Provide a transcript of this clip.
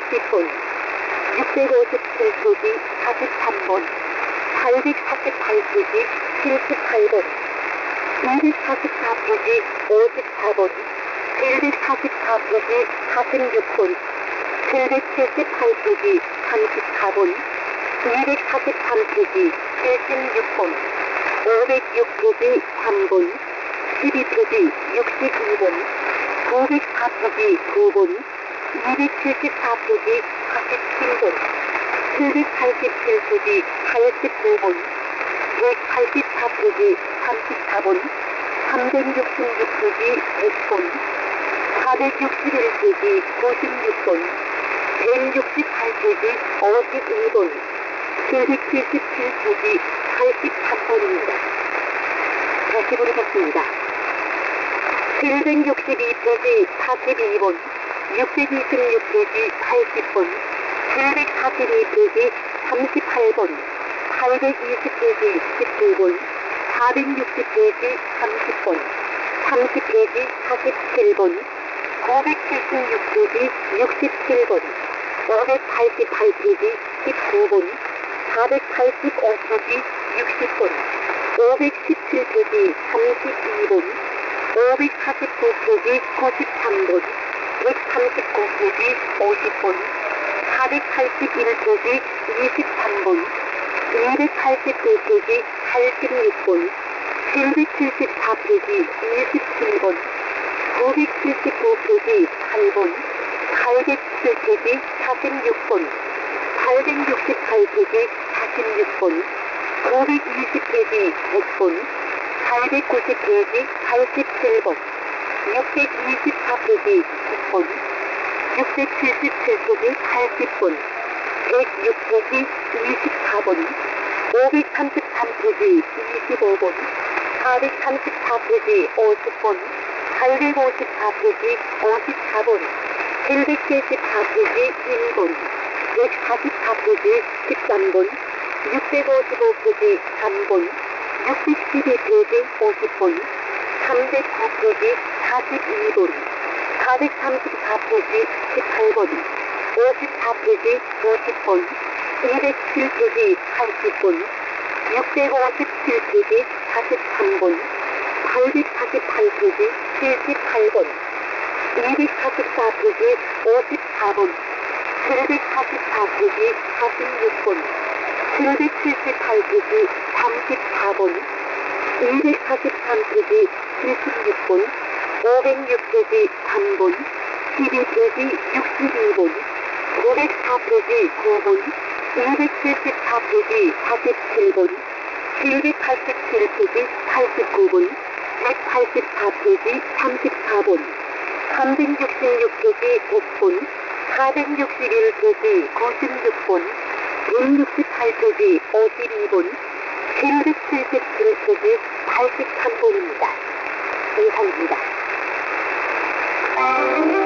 60번, 657페이지 43번, 848페이지 78번, 244페이지 54번, 744페이지 46번, 778페이지 34번, 243페이지 76번, 506페이지 3번, 12페이지 62번, 904페이지 9번, 274페이지 47번, 787페이지 89번, 184페이지 34번, 366페이지 100번, 461페이지 96번, 168페이지 52번, 777페이지 83번입니다. 다시 부르겠습니다. 762페이지 42번, 626페이지 80번, 742페이지 38번, 820페이지 19번, 460페이지 30번, 30페이지 47번, 976페이지 67번, 588페이지 19번, 485페이지 60번, 517페이지 32번, 549페이지 93번, 139페이지 50번, 481페이지 23번, 289페이지 86번, 774페이지 27번, 979페이지 8번, 807페이지 46번, 868페이지 46번, 920페이지 100번, 890페이지 87번, 624페이지 10번, 677페이지 80번, 106페이지 24번, 533페이지 25번, 434페이지 50번, 854페이지 54번, 774페이지 1번, 144페이지 13번, 655페이지 3번, 612페이지 50번, 309페이지 42번, 434페이지 18번, 54페이지 50번, 207페이지 80번, 657페이지 43번, 848페이지 78번, 244페이지 54번, 744페이지 46번, 778페이지 34번, 243페이지 76번, 506페이지 3번, 12페이지 62번, 904페이지 9번, 274페이지 47번, 787페이지 89번, 184페이지 34번, 366페이지 100번, 461페이지 96번, 168페이지 52번, 777페이지 83번입니다. 이상입니다.